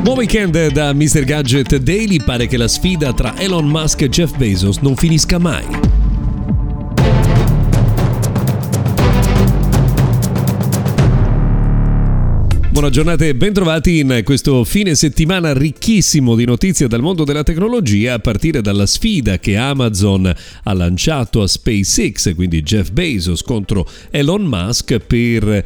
Buon weekend da Mr. Gadget Daily. Pare che la sfida tra Elon Musk e Jeff Bezos non finisca mai. Buona giornata e bentrovati in questo fine settimana ricchissimo di notizie dal mondo della tecnologia, a partire dalla sfida che Amazon ha lanciato a SpaceX, quindi Jeff Bezos contro Elon Musk per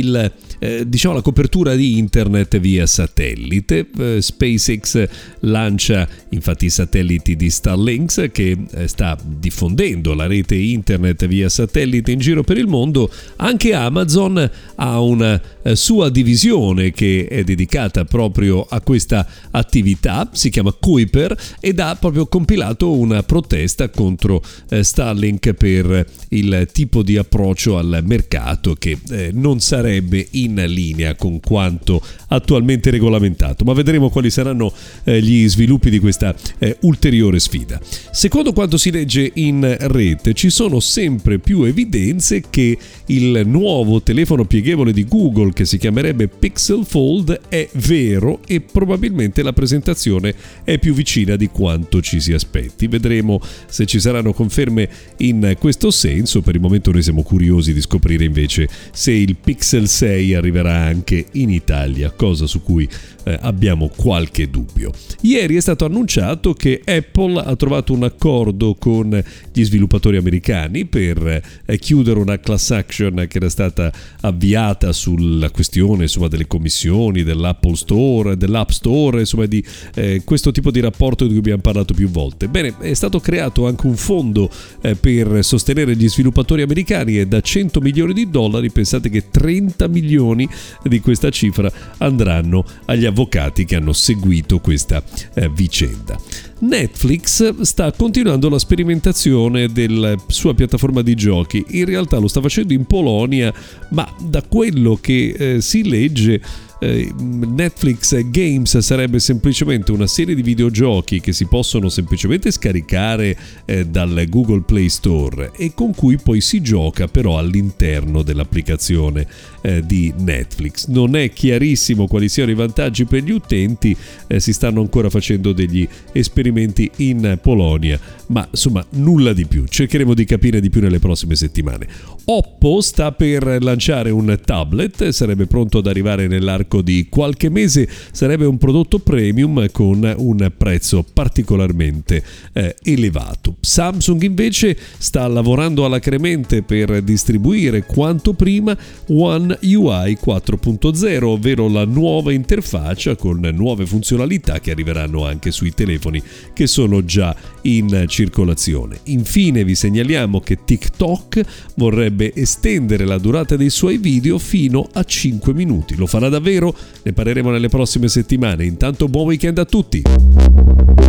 la copertura di internet via satellite. SpaceX lancia infatti i satelliti di Starlink che sta diffondendo la rete internet via satellite in giro per il mondo. Anche Amazon ha una sua divisione che è dedicata proprio a questa attività, si chiama Kuiper, ed ha proprio compilato una protesta contro Starlink per il tipo di approccio al mercato che non sarebbe in linea con quanto attualmente regolamentato, ma vedremo quali saranno gli sviluppi di questa ulteriore sfida. Secondo quanto si legge in rete, ci sono sempre più evidenze che il nuovo telefono pieghevole di Google, che si chiamerebbe Pixel Fold, è vero e probabilmente la presentazione è più vicina di quanto ci si aspetti. Vedremo se ci saranno conferme in questo senso. Per il momento noi siamo curiosi di scoprire invece se il Pixel 6 arriverà anche in Italia, cosa su cui abbiamo qualche dubbio. Ieri è stato annunciato che Apple ha trovato un accordo con gli sviluppatori americani per chiudere una class action che era stata avviata sulla questione delle commissioni dell'Apple Store, dell'App Store, di questo tipo di rapporto di cui abbiamo parlato più volte. Bene, è stato creato anche un fondo per sostenere gli sviluppatori americani e da $100 milioni, pensate che 30 milioni di questa cifra andranno agli avvocati che hanno seguito questa vicenda. Netflix sta continuando la sperimentazione della sua piattaforma di giochi. In realtà lo sta facendo in Polonia, ma da quello che si legge Netflix Games sarebbe semplicemente una serie di videogiochi che si possono semplicemente scaricare dal Google Play Store e con cui poi si gioca però all'interno dell'applicazione di Netflix. Non è chiarissimo quali siano i vantaggi per gli utenti, si stanno ancora facendo degli esperimenti in Polonia, ma insomma nulla di più. Cercheremo di capire di più nelle prossime settimane. Oppo sta per lanciare un tablet, sarebbe pronto ad arrivare nell'arco di qualche mese, sarebbe un prodotto premium con un prezzo particolarmente elevato. Samsung invece sta lavorando alacremente per distribuire quanto prima One UI 4.0, ovvero la nuova interfaccia con nuove funzionalità che arriveranno anche sui telefoni che sono già in circolazione. Infine vi segnaliamo che TikTok vorrebbe estendere la durata dei suoi video fino a 5 minuti. Lo farà davvero? Ne parleremo nelle prossime settimane. Intanto buon weekend a tutti!